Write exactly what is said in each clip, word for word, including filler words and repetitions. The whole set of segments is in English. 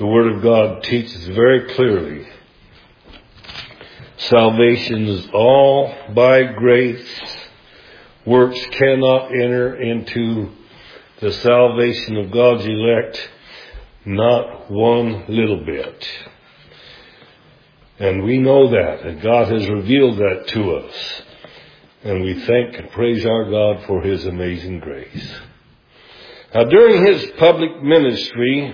The Word of God teaches very clearly. Salvation is all by grace. Works cannot enter into the salvation of God's elect, not one little bit. And we know that, and God has revealed that to us. And we thank and praise our God for His amazing grace. Now, during His public ministry,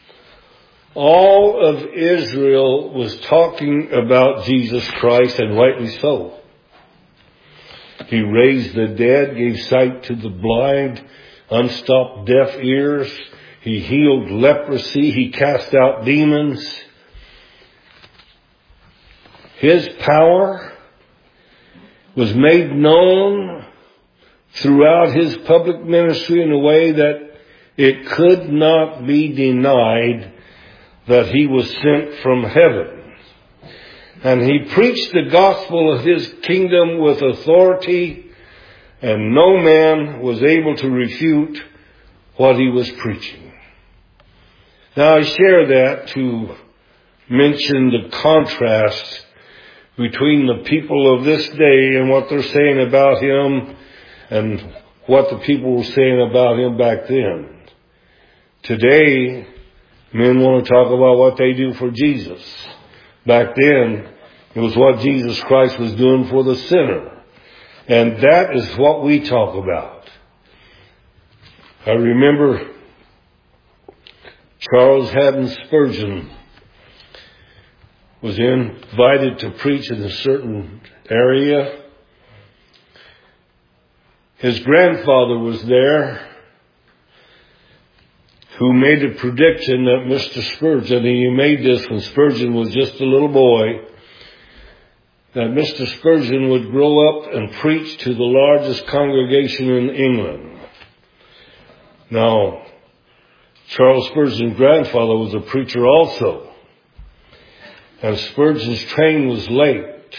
all of Israel was talking about Jesus Christ, and rightly so. He raised the dead, gave sight to the blind, unstopped deaf ears. He healed leprosy. He cast out demons. His power was made known throughout His public ministry in a way that it could not be denied that He was sent from heaven. And He preached the gospel of His kingdom with authority, and no man was able to refute what He was preaching. Now, I share that to mention the contrast between the people of this day and what they're saying about Him and what the people were saying about Him back then. Today, men want to talk about what they do for Jesus. Back then, it was what Jesus Christ was doing for the sinner. And that is what we talk about. I remember Charles Haddon Spurgeon was invited to preach in a certain area. His grandfather was there, who made a prediction that Mister Spurgeon, and he made this when Spurgeon was just a little boy, that Mister Spurgeon would grow up and preach to the largest congregation in England. Now, Charles Spurgeon's grandfather was a preacher also, and Spurgeon's train was late.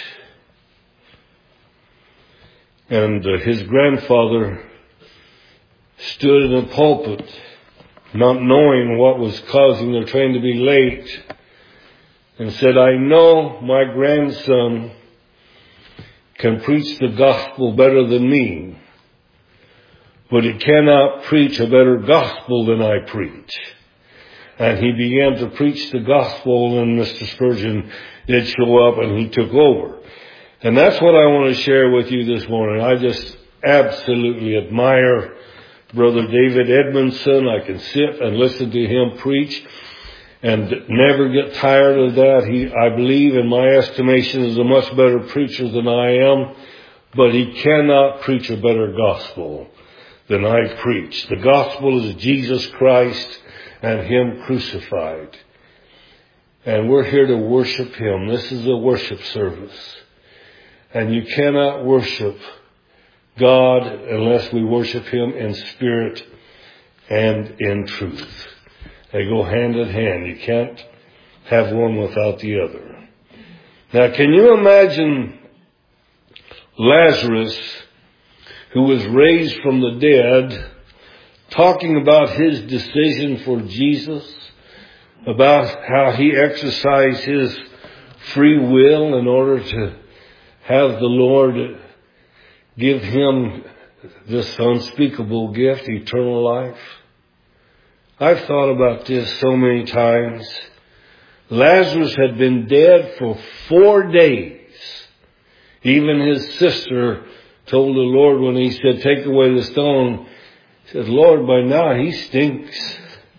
And uh, his grandfather stood in the pulpit, not knowing what was causing the train to be late, and said, "I know my grandson can preach the gospel better than me, but he cannot preach a better gospel than I preach." And he began to preach the gospel, and Mister Spurgeon did show up, and he took over. And that's what I want to share with you this morning. I just absolutely admire Brother David Edmondson. I can sit and listen to him preach and never get tired of that. He, I believe, in my estimation, is a much better preacher than I am, but he cannot preach a better gospel than I preach. The gospel is Jesus Christ and Him crucified. And we're here to worship Him. This is a worship service. And you cannot worship God unless we worship Him in spirit and in truth. They go hand in hand. You can't have one without the other. Now, can you imagine Lazarus, who was raised from the dead, talking about his decision for Jesus, about how he exercised his free will in order to have the Lord give him this unspeakable gift, eternal life? I've thought about this so many times. Lazarus had been dead for four days. Even his sister told the Lord when he said, "Take away the stone," he said, "Lord, by now he stinks."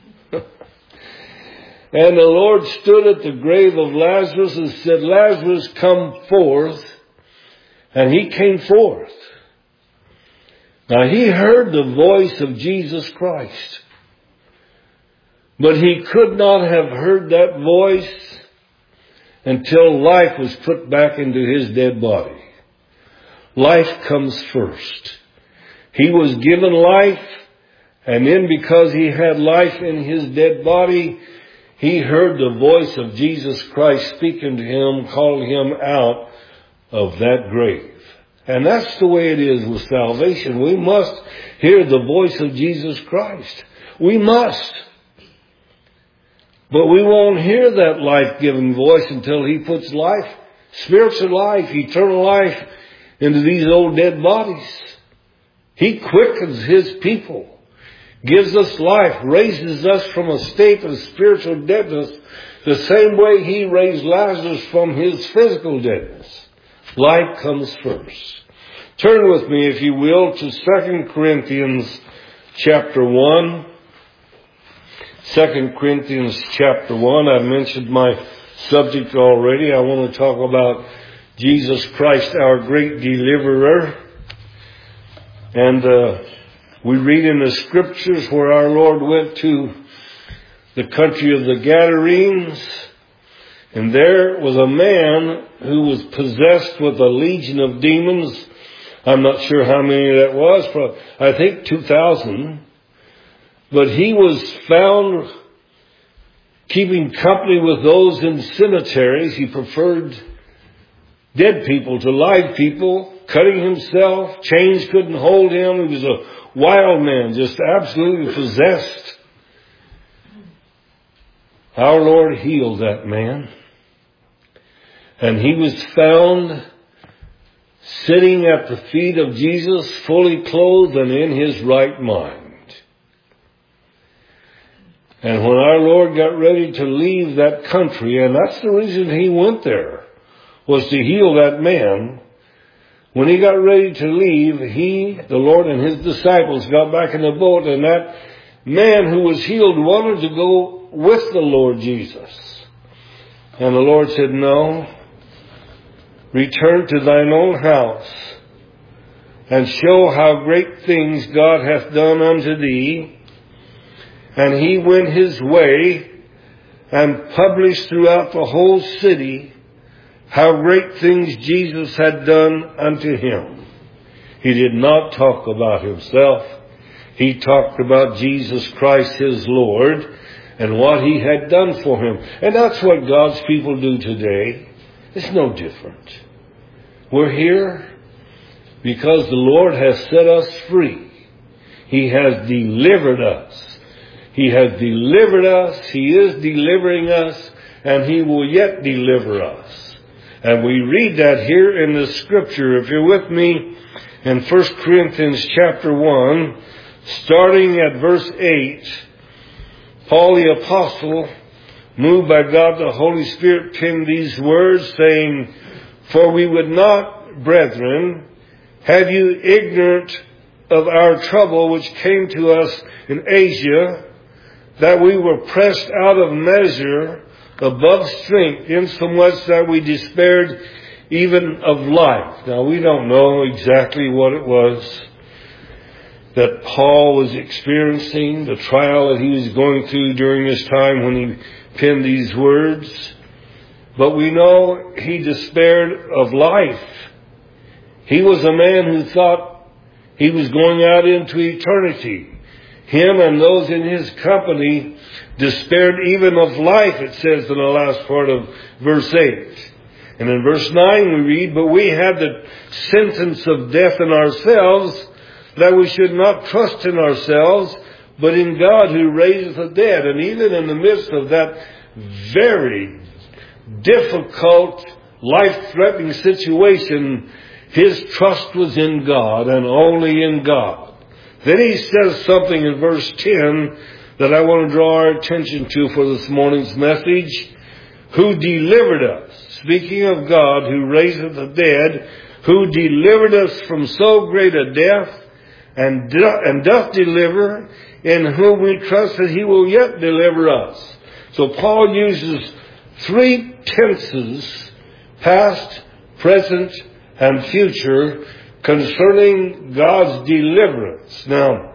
And the Lord stood at the grave of Lazarus and said, "Lazarus, come forth." And he came forth. Now, he heard the voice of Jesus Christ, but he could not have heard that voice until life was put back into his dead body. Life comes first. He was given life, and then because he had life in his dead body, he heard the voice of Jesus Christ speaking to him, calling him out of that grave. And that's the way it is with salvation. We must hear the voice of Jesus Christ. We must. But we won't hear that life-giving voice until He puts life, spiritual life, eternal life into these old dead bodies. He quickens His people, gives us life, raises us from a state of spiritual deadness the same way He raised Lazarus from his physical deadness. Life comes first. Turn with me, if you will, to Second Corinthians chapter one. Second Corinthians chapter one. I mentioned my subject already. I want to talk about Jesus Christ, our great deliverer. And uh, we read in the scriptures where our Lord went to the country of the Gadarenes. And there was a man who was possessed with a legion of demons. I'm not sure how many that was. Probably, I think two thousand. But he was found keeping company with those in cemeteries. He preferred dead people to live people, cutting himself. Chains couldn't hold him. He was a wild man, just absolutely possessed. Our Lord healed that man. And he was found sitting at the feet of Jesus, fully clothed and in his right mind. And when our Lord got ready to leave that country, and that's the reason He went there, was to heal that man. When He got ready to leave, He, the Lord, and His disciples got back in the boat, and that man who was healed wanted to go with the Lord Jesus. And the Lord said, no, return to thine own house, and show how great things God hath done unto thee. And he went his way and published throughout the whole city how great things Jesus had done unto him. He did not talk about himself. He talked about Jesus Christ, his Lord, and what He had done for him. And that's what God's people do today. It's no different. We're here because the Lord has set us free. He has delivered us. He has delivered us, He is delivering us, and He will yet deliver us. And we read that here in the scripture. If you're with me in First Corinthians chapter one, starting at verse eight, Paul the Apostle, moved by God the Holy Spirit, penned these words, saying, for we would not, brethren, have you ignorant of our trouble which came to us in Asia, that we were pressed out of measure above strength, insomuch that we despaired even of life. Now, we don't know exactly what it was that Paul was experiencing, the trial that he was going through during this time when he penned these words. But we know he despaired of life. He was a man who thought he was going out into eternity. Him and those in his company despaired even of life, it says in the last part of verse eight. And in verse nine we read, but we had the sentence of death in ourselves, that we should not trust in ourselves, but in God who raiseth the dead. And even in the midst of that very difficult, life-threatening situation, his trust was in God and only in God. Then he says something in verse ten that I want to draw our attention to for this morning's message. Who delivered us, speaking of God who raiseth the dead, who delivered us from so great a death, and, do, and doth deliver, in whom we trust that He will yet deliver us. So Paul uses three tenses, past, present, and future, concerning God's deliverance. Now,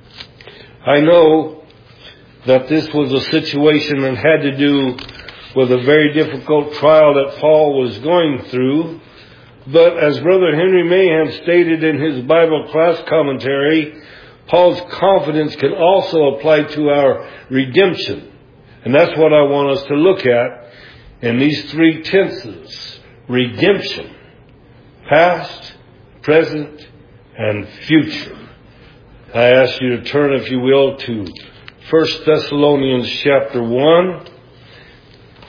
I know that this was a situation that had to do with a very difficult trial that Paul was going through. But as Brother Henry Mahan stated in his Bible class commentary, Paul's confidence can also apply to our redemption. And that's what I want us to look at in these three tenses. Redemption. Past, present, and future. I ask you to turn, if you will, to First Thessalonians chapter one.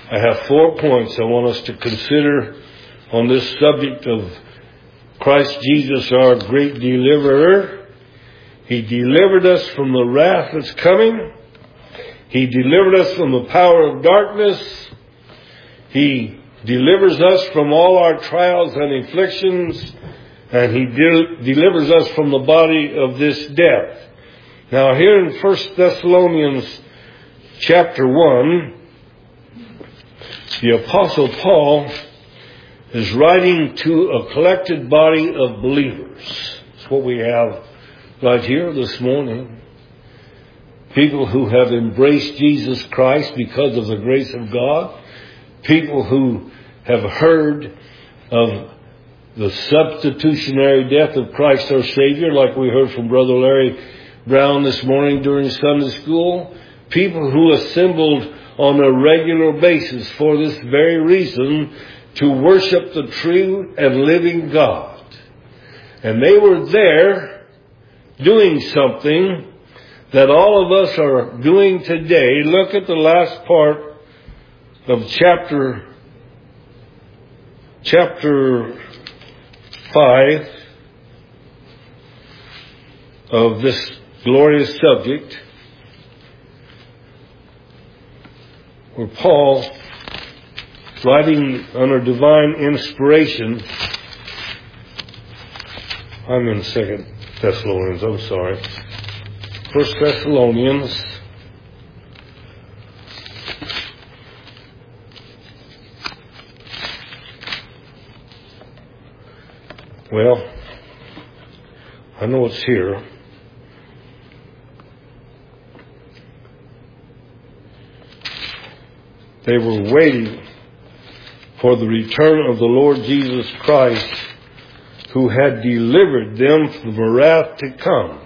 I have four points I want us to consider on this subject of Christ Jesus, our great deliverer. He delivered us from the wrath that's coming. He delivered us from the power of darkness. He delivers us from all our trials and afflictions. And He de- delivers us from the body of this death. Now here in First Thessalonians chapter one, the Apostle Paul is writing to a collected body of believers. That's what we have right here this morning. People who have embraced Jesus Christ because of the grace of God. People who have heard of the substitutionary death of Christ our Savior, like we heard from Brother Larry Brown this morning during Sunday school. People who assembled on a regular basis for this very reason, to worship the true and living God. And they were there doing something that all of us are doing today. Look at the last part of chapter chapter five of this glorious subject, where Paul, writing under divine inspiration, I'm in Second Thessalonians, I'm sorry. First Thessalonians, well, I know it's here. They were waiting for the return of the Lord Jesus Christ, who had delivered them from the wrath to come.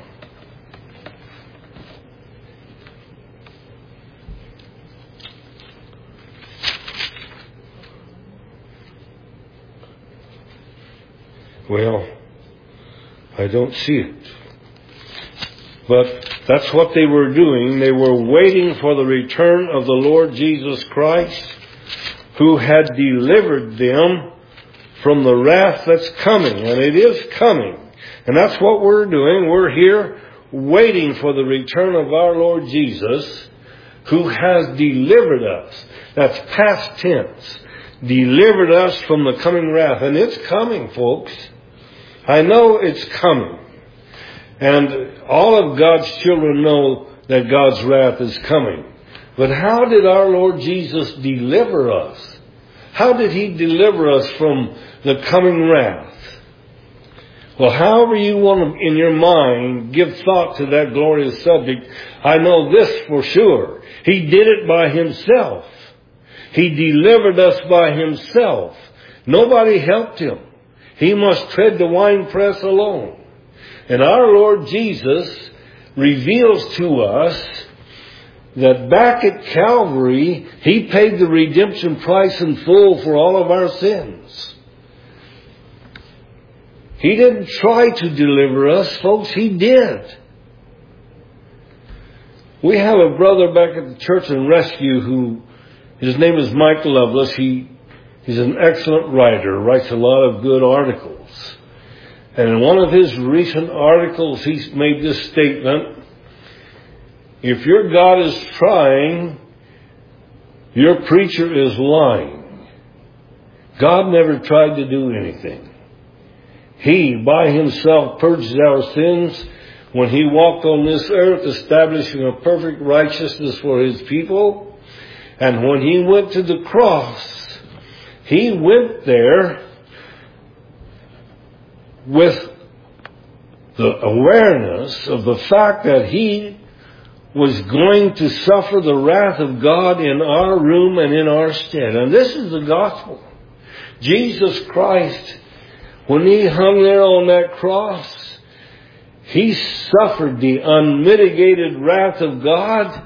Well, I don't see it. But that's what they were doing. They were waiting for the return of the Lord Jesus Christ, who had delivered them from the wrath that's coming. And it is coming. And that's what we're doing. We're here waiting for the return of our Lord Jesus, who has delivered us. That's past tense. Delivered us from the coming wrath. And it's coming, folks. I know it's coming. And all of God's children know that God's wrath is coming. But how did our Lord Jesus deliver us? How did He deliver us from the coming wrath? Well, however you want to, in your mind, give thought to that glorious subject, I know this for sure. He did it by Himself. He delivered us by Himself. Nobody helped Him. He must tread the winepress alone. And our Lord Jesus reveals to us that back at Calvary, He paid the redemption price in full for all of our sins. He didn't try to deliver us, folks. He did. We have a brother back at the Church and Rescue who, his name is Mike Lovelace. He, he's an excellent writer, writes a lot of good articles. And in one of his recent articles, he's made this statement: if your God is trying, your preacher is lying. God never tried to do anything. He, by Himself, purged our sins when He walked on this earth, establishing a perfect righteousness for His people. And when He went to the cross, He went there with the awareness of the fact that He was going to suffer the wrath of God in our room and in our stead. And this is the gospel. Jesus Christ, when He hung there on that cross, He suffered the unmitigated wrath of God.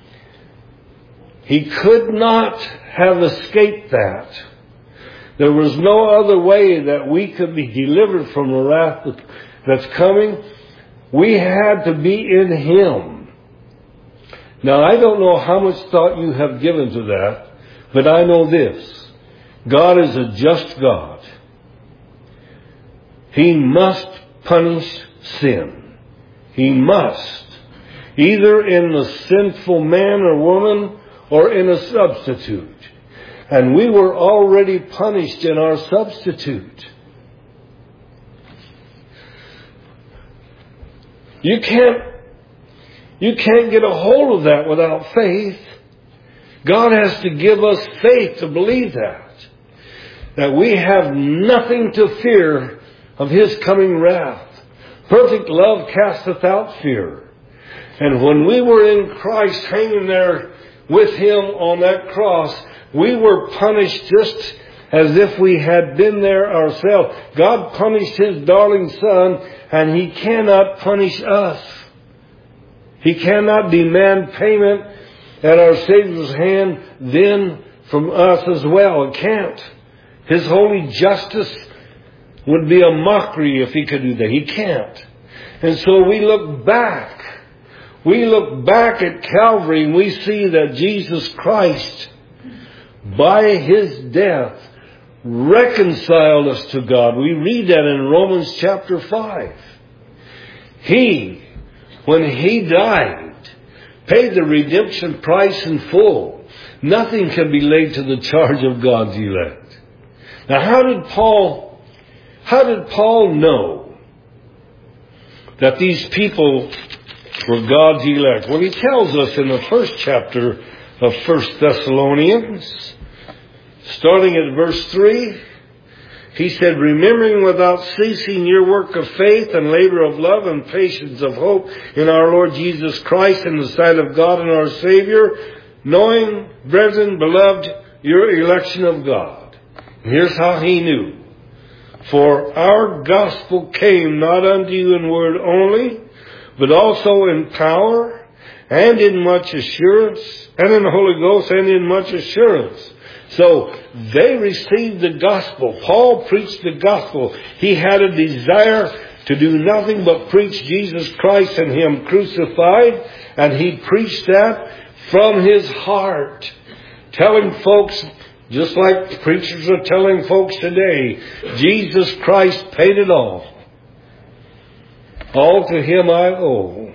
He could not have escaped that. There was no other way that we could be delivered from the wrath that's coming. We had to be in Him. Now, I don't know how much thought you have given to that, But I know this. God is a just God. He must punish sin. He must. Either in the sinful man or woman or in a substitute. And we were already punished in our substitute. You can't, you can't get a hold of that without faith. God has to give us faith to believe that. That we have nothing to fear of His coming wrath. Perfect love casteth out fear. And when we were in Christ hanging there with Him on that cross, we were punished just as if we had been there ourselves. God punished His darling Son, and He cannot punish us. He cannot demand payment at our Savior's hand then from us as well. It can't. His holy justice would be a mockery if He could do that. He can't. And so we look back. We look back at Calvary and we see that Jesus Christ, by His death, reconciled us to God. We read that in Romans chapter five. He, when He died, paid the redemption price in full. Nothing can be laid to the charge of God's elect. Now how did Paul, how did Paul know that these people were God's elect? Well, he tells us in the first chapter of First Thessalonians, starting at verse three, he said, remembering without ceasing your work of faith and labor of love and patience of hope in our Lord Jesus Christ in the sight of God and our Savior, knowing, brethren, beloved, your election of God. And here's how he knew. For our gospel came not unto you in word only, but also in power and in much assurance, and in the Holy Ghost and in much assurance. So they received the gospel. Paul preached the gospel. He had a desire to do nothing but preach Jesus Christ and Him crucified. And he preached that from his heart. Telling folks, just like preachers are telling folks today, Jesus Christ paid it all. All to Him I owe.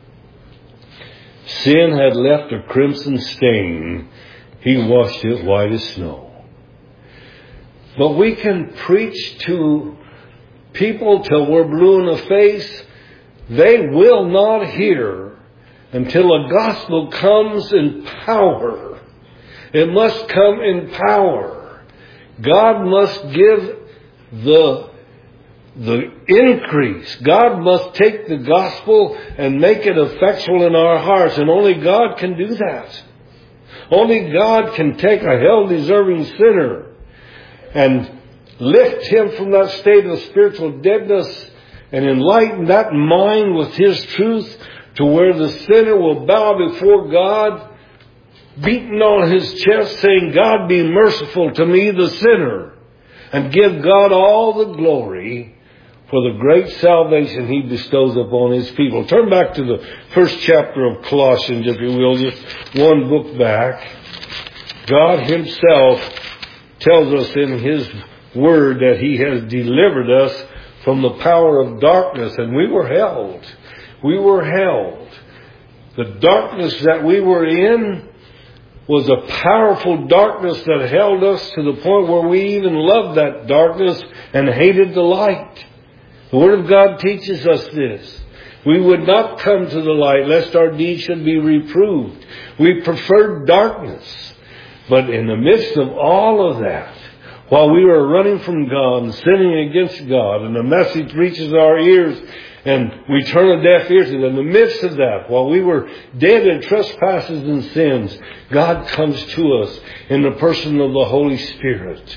Sin had left a crimson stain. He washed it white as snow. But we can preach to people till we're blue in the face. They will not hear until a gospel comes in power. It must come in power. God must give the the increase. God must take the gospel and make it effectual in our hearts. And only God can do that. Only God can take a hell-deserving sinner and lift him from that state of spiritual deadness and enlighten that mind with His truth to where the sinner will bow before God, beating on his chest, saying, God be merciful to me, the sinner, and give God all the glory for the great salvation He bestows upon His people. Turn back to the first chapter of Colossians, if you will, just one book back. God Himself tells us in His Word that He has delivered us from the power of darkness, and we were held. We were held. The darkness that we were in was a powerful darkness that held us to the point where we even loved that darkness and hated the light. The Word of God teaches us this. We would not come to the light lest our deeds should be reproved. We preferred darkness. But in the midst of all of that, while we were running from God and sinning against God, and the message reaches our ears and we turn a deaf ear to it, in the midst of that, while we were dead in trespasses and sins, God comes to us in the person of the Holy Spirit.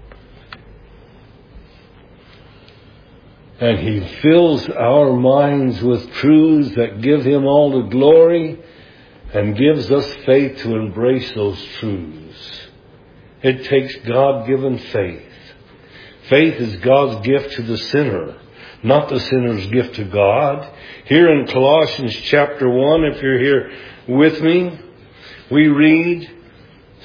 And He fills our minds with truths that give Him all the glory and gives us faith to embrace those truths. It takes God-given faith. Faith is God's gift to the sinner, not the sinner's gift to God. Here in Colossians chapter one, if you're here with me, we read,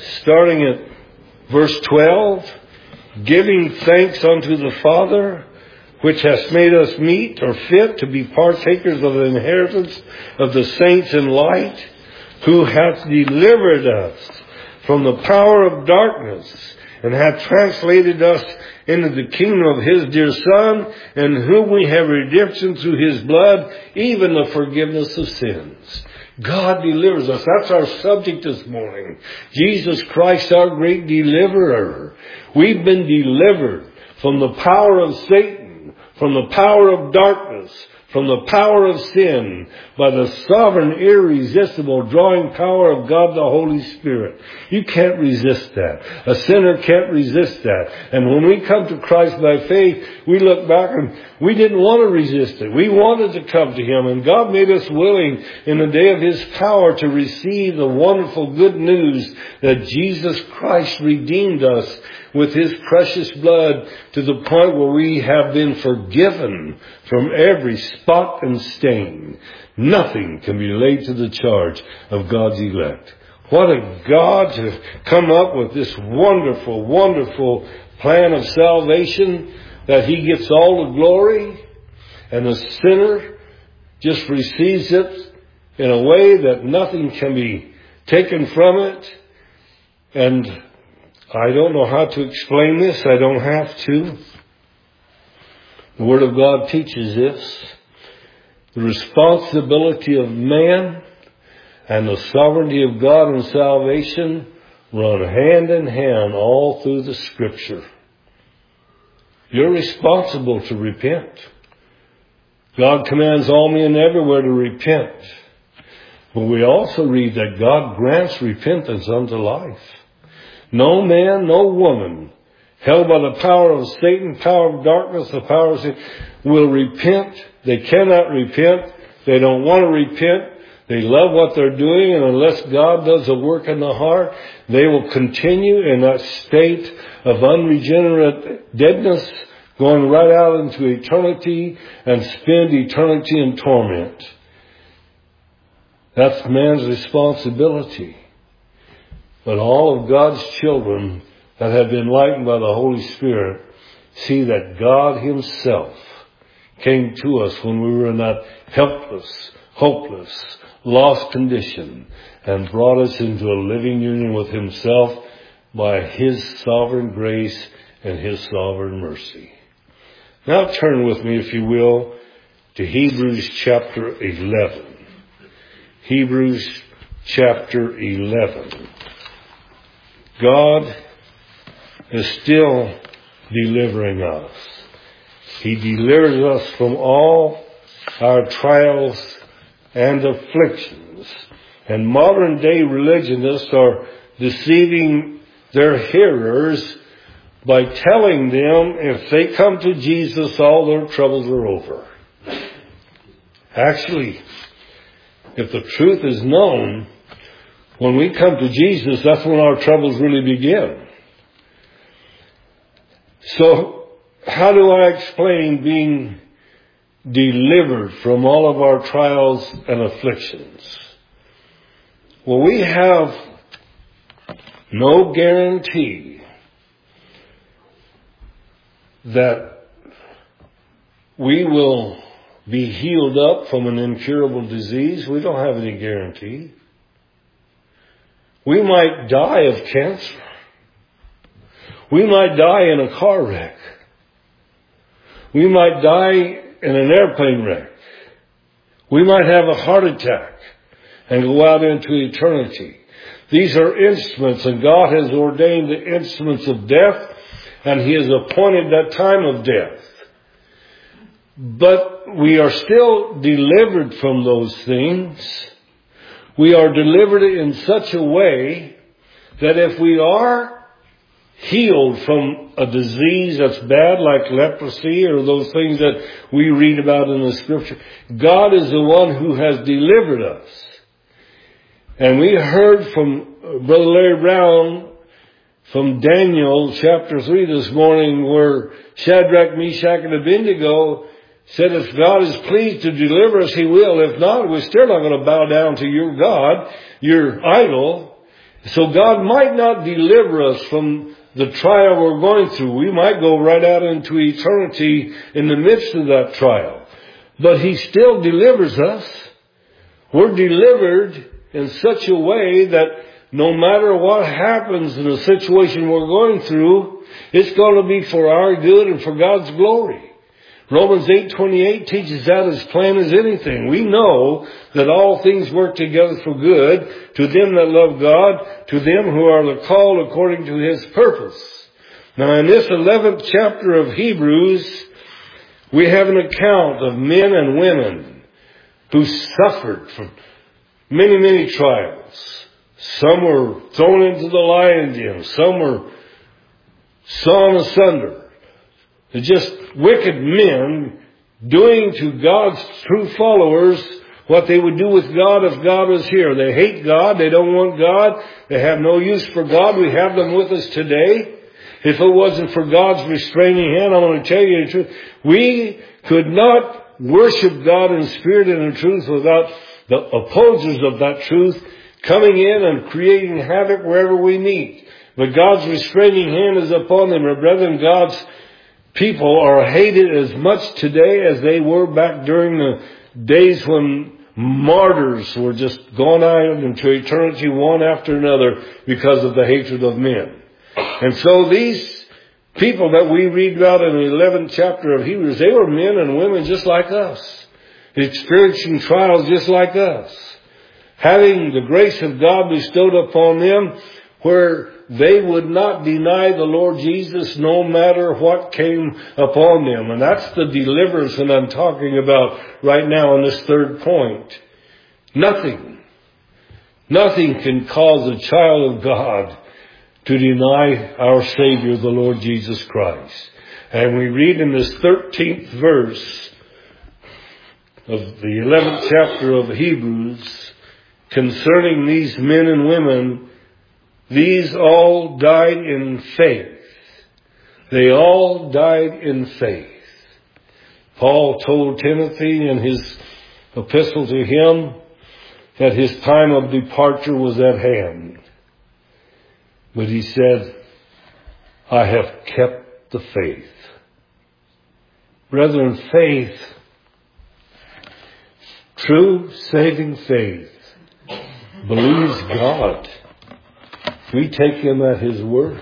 starting at verse twelve, giving thanks unto the Father, which hath made us meet or fit to be partakers of the inheritance of the saints in light, who hath delivered us from the power of darkness, and hath translated us into the kingdom of His dear Son, in whom we have redemption through His blood, even the forgiveness of sins. God delivers us. That's our subject this morning. Jesus Christ, our great deliverer. We've been delivered from the power of Satan, from the power of darkness, from the power of sin, by the sovereign, irresistible, drawing power of God the Holy Spirit. You can't resist that. A sinner can't resist that. And when we come to Christ by faith, we look back and we didn't want to resist it. We wanted to come to Him, and God made us willing in the day of His power to receive the wonderful good news that Jesus Christ redeemed us with His precious blood to the point where we have been forgiven from every spot and stain. Nothing can be laid to the charge of God's elect. What a God to come up with this wonderful, wonderful plan of salvation, that He gets all the glory and the sinner just receives it in a way that nothing can be taken from it. And I don't know how to explain this. I don't have to. The Word of God teaches this. The responsibility of man and the sovereignty of God in salvation run hand in hand all through the Scripture. You're responsible to repent. God commands all men everywhere to repent. But we also read that God grants repentance unto life. No man, no woman, held by the power of Satan, power of darkness, the power of sin, will repent. They cannot repent. They don't want to repent. They love what they're doing, and unless God does a work in the heart, they will continue in that state of unregenerate deadness, going right out into eternity and spend eternity in torment. That's man's responsibility. But all of God's children that have been enlightened by the Holy Spirit see that God Himself came to us when we were in that helpless, hopeless, lost condition, and brought us into a living union with Himself by His sovereign grace and His sovereign mercy. Now turn with me, if you will, to Hebrews chapter eleven. Hebrews chapter eleven. God is still delivering us. He delivers us from all our trials and afflictions. And modern day religionists are deceiving their hearers by telling them if they come to Jesus, all their troubles are over. Actually, if the truth is known, when we come to Jesus, that's when our troubles really begin. So, how do I explain being delivered from all of our trials and afflictions? Well, we have no guarantee that we will be healed up from an incurable disease. We don't have any guarantee. We might die of cancer. We might die in a car wreck. We might die in an airplane wreck. We might have a heart attack and go out into eternity. These are instruments, and God has ordained the instruments of death, and He has appointed that time of death. But we are still delivered from those things. We are delivered in such a way that if we are healed from a disease that's bad, like leprosy or those things that we read about in the Scripture, God is the one who has delivered us. And we heard from Brother Larry Brown from Daniel chapter three this morning, where Shadrach, Meshach, and Abednego said if God is pleased to deliver us, He will. If not, we're still not going to bow down to your God, your idol. So God might not deliver us from the trial we're going through. We might go right out into eternity in the midst of that trial. But He still delivers us. We're delivered in such a way that no matter what happens in the situation we're going through, it's going to be for our good and for God's glory. Romans eight twenty-eight teaches that as plain as anything. We know that all things work together for good to them that love God, to them who are the called according to His purpose. Now in this eleventh chapter of Hebrews, we have an account of men and women who suffered from many, many trials. Some were thrown into the lion den. Some were sawn asunder. They're just wicked men doing to God's true followers what they would do with God if God was here. They hate God. They don't want God. They have no use for God. We have them with us today. If it wasn't for God's restraining hand, I'm going to tell you the truth. We could not worship God in spirit and in truth without the opposers of that truth coming in and creating havoc wherever we meet. But God's restraining hand is upon them. And brethren, God's people are hated as much today as they were back during the days when martyrs were just gone out into eternity one after another because of the hatred of men. And so these people that we read about in the eleventh chapter of Hebrews, they were men and women just like us, experiencing trials just like us, having the grace of God bestowed upon them where they would not deny the Lord Jesus no matter what came upon them. And that's the deliverance that I'm talking about right now in this third point. Nothing, nothing can cause a child of God to deny our Savior, the Lord Jesus Christ. And we read in this thirteenth verse of the eleventh chapter of Hebrews concerning these men and women, these all died in faith. They all died in faith. Paul told Timothy in his epistle to him that his time of departure was at hand. But he said, I have kept the faith. Brethren, faith, true saving faith, believes God. We take Him at His word.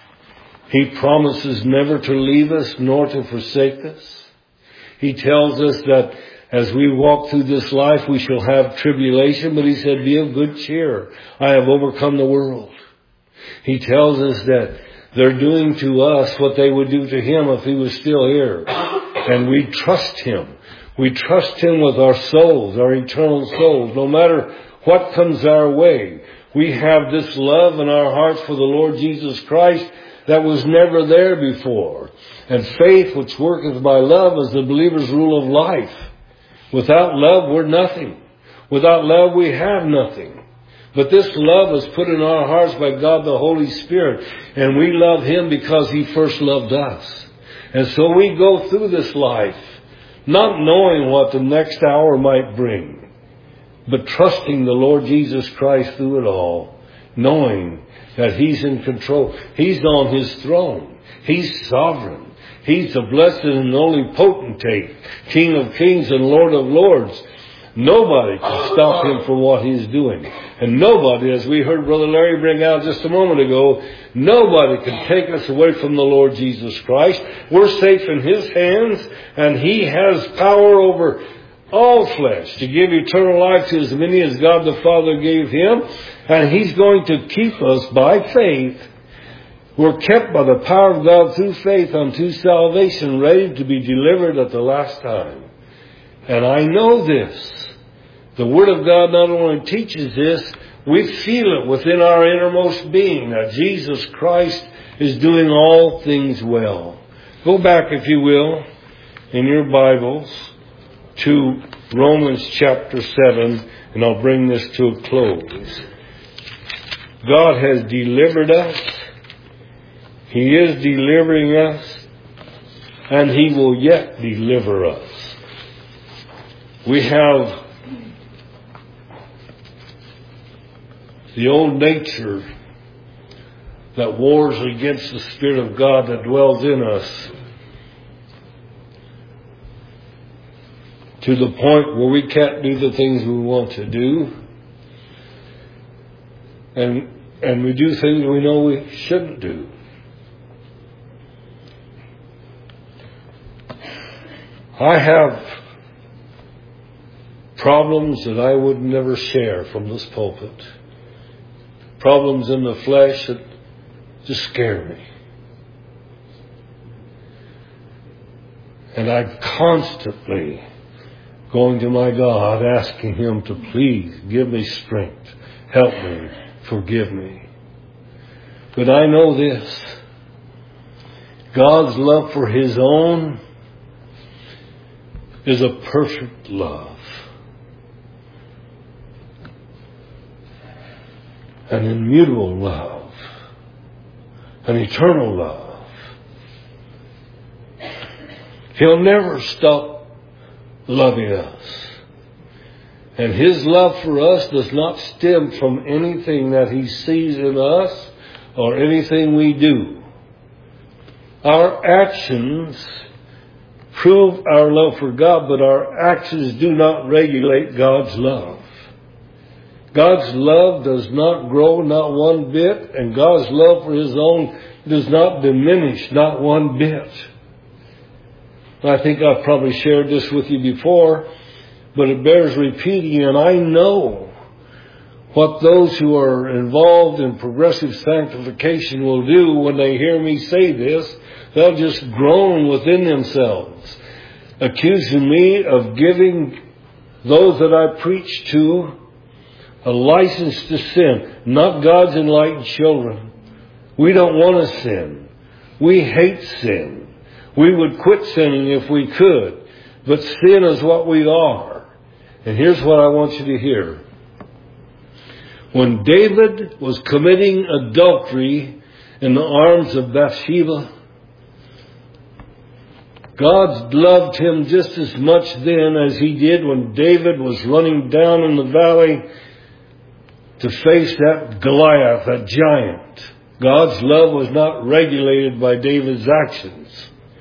He promises never to leave us nor to forsake us. He tells us that as we walk through this life we shall have tribulation, but He said, be of good cheer. I have overcome the world. He tells us that they're doing to us what they would do to Him if He was still here. And we trust Him. We trust Him with our souls, our eternal souls, no matter what comes our way. We have this love in our hearts for the Lord Jesus Christ that was never there before. And faith which worketh by love is the believer's rule of life. Without love, we're nothing. Without love, we have nothing. But this love is put in our hearts by God the Holy Spirit. And we love Him because He first loved us. And so we go through this life not knowing what the next hour might bring, but trusting the Lord Jesus Christ through it all, knowing that He's in control. He's on His throne. He's sovereign. He's the blessed and only potentate, King of kings and Lord of lords. Nobody can stop Him from what He's doing. And nobody, as we heard Brother Larry bring out just a moment ago, nobody can take us away from the Lord Jesus Christ. We're safe in His hands, and He has power over all flesh to give eternal life to as many as God the Father gave Him. And He's going to keep us by faith. We're kept by the power of God through faith unto salvation, ready to be delivered at the last time. And I know this. The Word of God not only teaches this, we feel it within our innermost being that Jesus Christ is doing all things well. Go back, if you will, in your Bibles to Romans chapter seven, and I'll bring this to a close. God has delivered us. He is delivering us, and He will yet deliver us. We have the old nature that wars against the Spirit of God that dwells in us, to the point where we can't do the things we want to do, and and we do things we know we shouldn't do. I have problems that I would never share from this pulpit. Problems in the flesh that just scare me. And I'm constantly going to my God, asking Him to please give me strength, help me, forgive me. But I know this: God's love for His own is a perfect love, an immutable love, an eternal love. He'll never stop loving us. And His love for us does not stem from anything that He sees in us or anything we do. Our actions prove our love for God, but our actions do not regulate God's love. God's love does not grow, not one bit, and God's love for His own does not diminish, not one bit. I think I've probably shared this with you before, but it bears repeating, and I know what those who are involved in progressive sanctification will do when they hear me say this. They'll just groan within themselves, accusing me of giving those that I preach to a license to sin. Not God's enlightened children. We don't want to sin. We hate sin. We would quit sinning if we could. But sin is what we are. And here's what I want you to hear. When David was committing adultery in the arms of Bathsheba, God loved him just as much then as He did when David was running down in the valley to face that Goliath, that giant. God's love was not regulated by David's actions.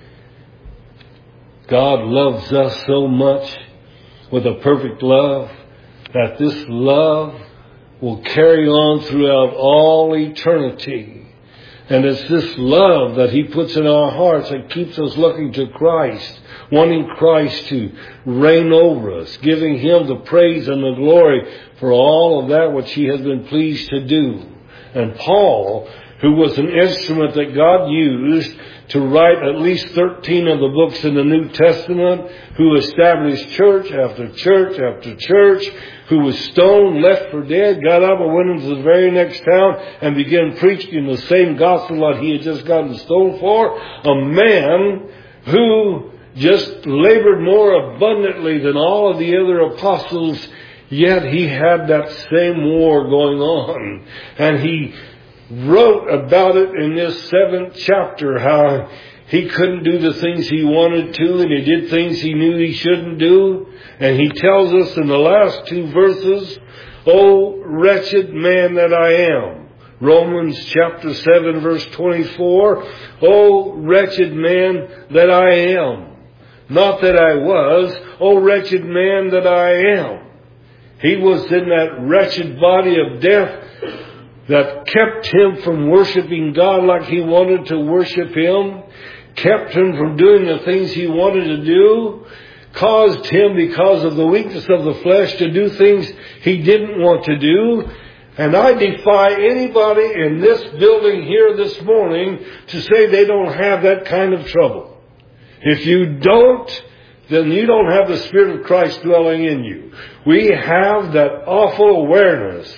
God loves us so much with a perfect love that this love will carry on throughout all eternity. And it's this love that He puts in our hearts that keeps us looking to Christ, wanting Christ to reign over us, giving Him the praise and the glory for all of that which He has been pleased to do. And Paul, who was an instrument that God used to write at least thirteen of the books in the New Testament, who established church after church after church, who was stoned, left for dead, got up and went into the very next town and began preaching the same gospel that he had just gotten stoned for. A man who just labored more abundantly than all of the other apostles, yet he had that same war going on. And he wrote about it in this seventh chapter, how he couldn't do the things he wanted to, and he did things he knew he shouldn't do. And he tells us in the last two verses, "O wretched man that I am." Romans chapter seven verse twenty-four, "O wretched man that I am." Not that I was, "O wretched man that I am." He was in that wretched body of death that kept him from worshiping God like he wanted to worship Him, kept him from doing the things he wanted to do, caused him, because of the weakness of the flesh, to do things he didn't want to do. And I defy anybody in this building here this morning to say they don't have that kind of trouble. If you don't, then you don't have the Spirit of Christ dwelling in you. We have that awful awareness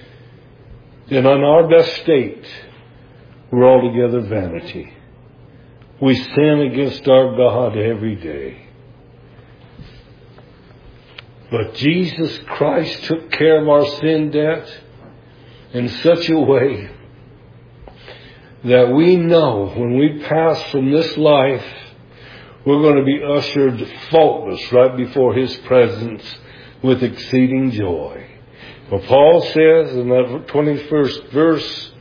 that on our best state, we're altogether vanity. We sin against our God every day. But Jesus Christ took care of our sin debt in such a way that we know when we pass from this life, we're going to be ushered faultless right before His presence with exceeding joy. Well, Paul says in that twenty-first verse,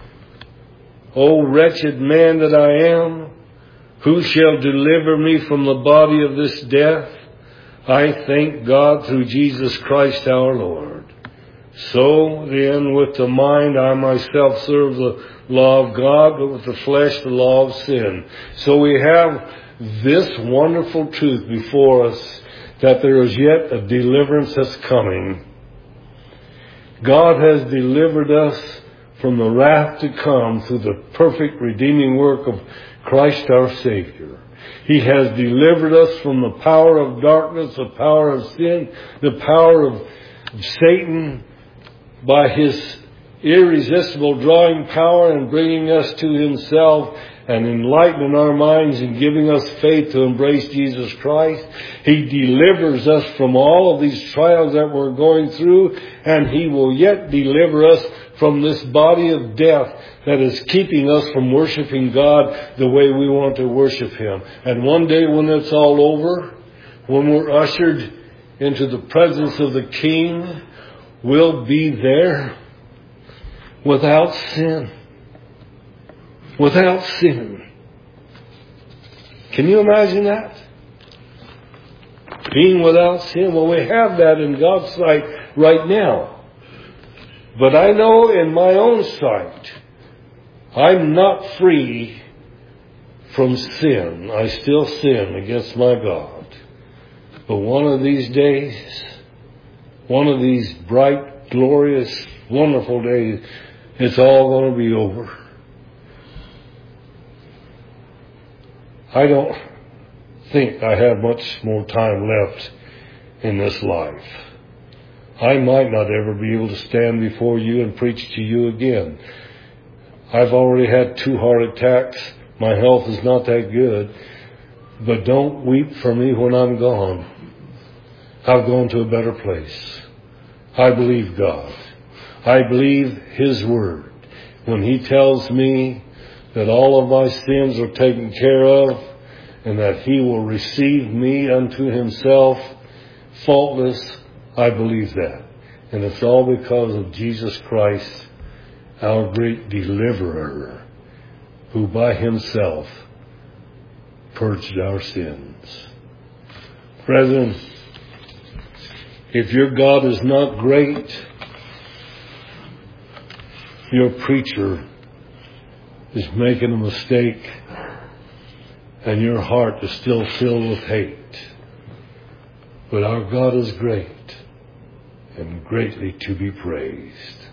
O wretched man that I am, who shall deliver me from the body of this death? I thank God through Jesus Christ our Lord. So then, with the mind I myself serve the law of God, but with the flesh the law of sin. So we have this wonderful truth before us, that there is yet a deliverance that's coming. God has delivered us from the wrath to come through the perfect redeeming work of Christ our Savior. He has delivered us from the power of darkness, the power of sin, the power of Satan, by His irresistible drawing power and bringing us to Himself and enlightening our minds and giving us faith to embrace Jesus Christ. He delivers us from all of these trials that we're going through, and He will yet deliver us from this body of death that is keeping us from worshiping God the way we want to worship Him. And one day when it's all over, when we're ushered into the presence of the King, we'll be there without sin. Without sin. Can you imagine that? Being without sin. Well, we have that in God's sight right now. But I know in my own sight, I'm not free from sin. I still sin against my God. But one of these days, one of these bright, glorious, wonderful days, it's all going to be over. I don't think I have much more time left in this life. I might not ever be able to stand before you and preach to you again. I've already had two heart attacks. My health is not that good. But don't weep for me when I'm gone. I've gone to a better place. I believe God. I believe His Word. When He tells me that all of my sins are taken care of, and that He will receive me unto Himself faultless, I believe that. And it's all because of Jesus Christ, our great deliverer, who by Himself purged our sins. Brethren, if your God is not great, your preacher is making a mistake, and your heart is still filled with hate. But our God is great and greatly to be praised.